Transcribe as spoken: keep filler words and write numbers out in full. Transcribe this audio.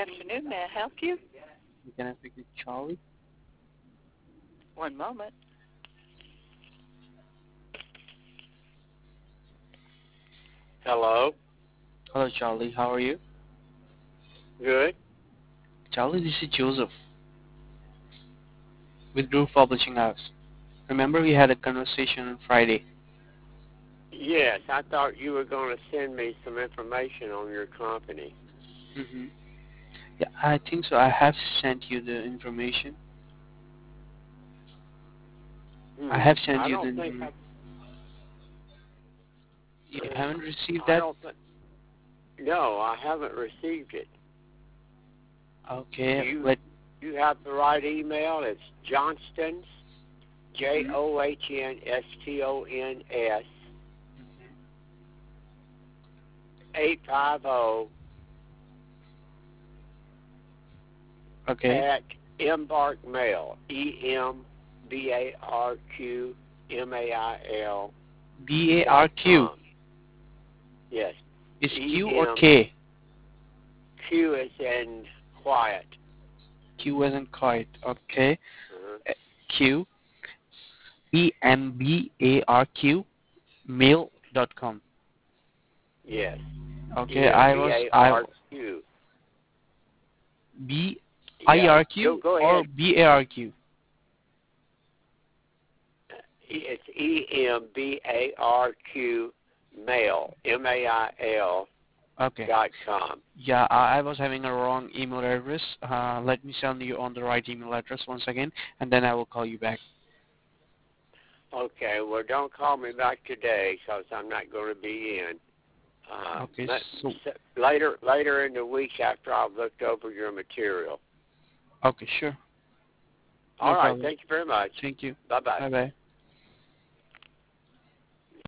afternoon. May I help you? Can I speak with Charlie? One moment. Hello. Hello, Charlie. How are you? Good. Charlie, this is Joseph with Groove Publishing House. Remember we had a conversation on Friday? Yes, I thought you were going to send me some information on your company. Mm-hmm. Yeah, I think so. I have sent you the information. Hmm. I have sent I you don't the. think I. You Uh, haven't received I that? don't think. No, I haven't received it. Okay, You but you have the right email. It's Johnston's, J O H N S T O N S, eight five zero okay, at Embark Mail, E M B A R Q M A I L B A dot R Q. com. Yes. Is Q E or M K? Q is in quiet. Q as in kite. Okay. Uh-huh. Uh, Q E M B A R Q mail dot com. Yes. Okay, E M I B was A I R Q. B I Yeah. R Go Q go or ahead. B A R Q. It's E M B A R Q mail, M A I L Okay. dot com. Yeah, I I was having a wrong email address. Uh, let me send you on the right email address once again, and then I will call you back. Okay. Well, don't call me back today because I'm not going to be in. Uh, Okay, let- so s- later, later in the week after I've looked over your material. okay, sure, no All right. problem. Thank you very much. Thank you. Bye bye. Bye bye.